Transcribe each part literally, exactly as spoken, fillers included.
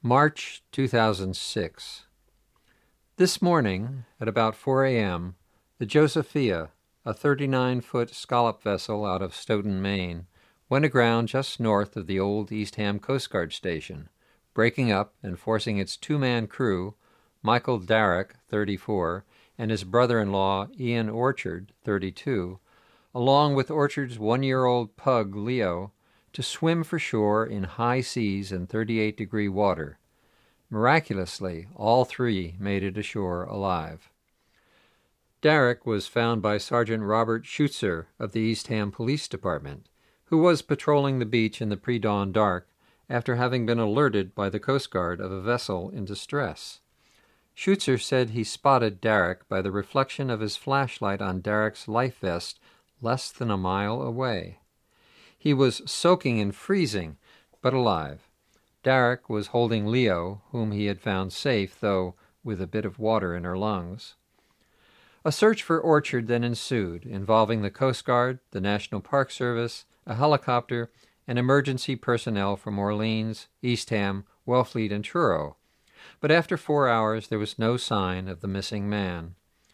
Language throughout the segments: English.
March two thousand six. This morning, at about four a.m., the Josephia, a thirty-nine-foot scallop vessel out of Stoughton, Maine, went aground just north of the old Eastham Coast Guard station, breaking up and forcing its two-man crew, Michael Darroch, thirty-four, and his brother-in-law, Ian Orchard, thirty-two, along with Orchard's one-year-old pug, Leo, to swim for shore in high seas and thirty-eight degree water. Miraculously, all three made it ashore alive. Darroch was found by Sergeant Robert Schutzer of the Eastham Police Department, who was patrolling the beach in the pre-dawn dark after having been alerted by the Coast Guard of a vessel in distress. Schutzer said he spotted Darroch by the reflection of his flashlight on Darroch's life vest less than a mile away. He was soaking and freezing, but alive. Darroch was holding Leo, whom he had found safe, though with a bit of water in her lungs. A search for Orchard then ensued, involving the Coast Guard, the National Park Service, a helicopter, and emergency personnel from Orleans, Eastham, Wellfleet, and Truro. But after four hours there was no sign of the missing man.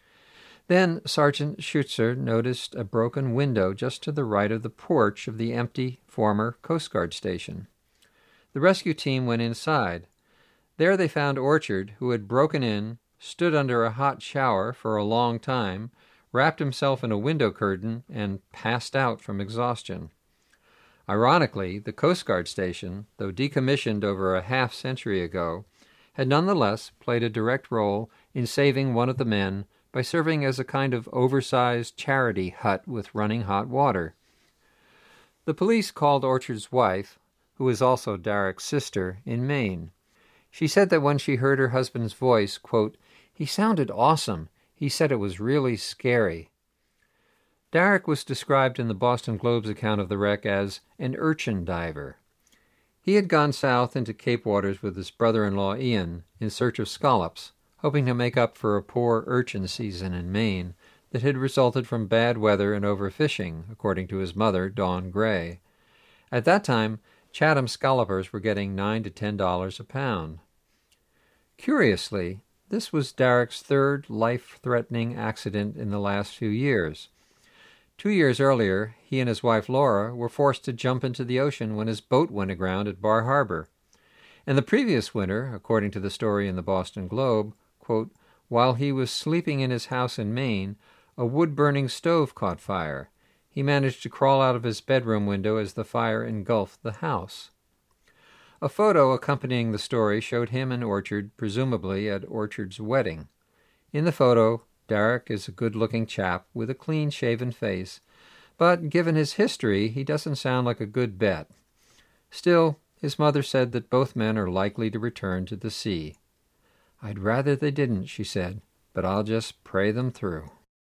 Then Sergeant Schutzer noticed a broken window just to the right of the porch of the empty former Coast Guard station. The rescue team went inside. There they found Orchard, who had broken in, stood under a hot shower for a long time, wrapped himself in a window curtain, and passed out from exhaustion. Ironically, the Coast Guard station, though decommissioned over a half century ago, had nonetheless played a direct role in saving one of the men by serving as a kind of oversized charity hut with running hot water. The police called Orchard's wife, who was also Darroch's sister, in Maine. She said that when she heard her husband's voice, quote, "He sounded awesome. He said it was really scary." Darroch was described in the Boston Globe's account of the wreck as an urchin diver. He had gone south into Cape Waters with his brother-in-law Ian in search of scallops, hoping to make up for a poor urchin season in Maine that had resulted from bad weather and overfishing, according to his mother, Dawn Gray. At that time, Chatham scallopers were getting nine to ten dollars a pound. Curiously, this was Darroch's third life-threatening accident in the last few years. Two years earlier, he and his wife Laura were forced to jump into the ocean when his boat went aground at Bar Harbor. And the previous winter, according to the story in the Boston Globe, quote, while he was sleeping in his house in Maine, a wood-burning stove caught fire. He managed to crawl out of his bedroom window as the fire engulfed the house. A photo accompanying the story showed him and Orchard, presumably at Orchard's wedding. In the photo, Darroch is a good-looking chap with a clean-shaven face, but given his history, he doesn't sound like a good bet. Still, his mother said that both men are likely to return to the sea. "I'd rather they didn't," she said, "but I'll just pray them through."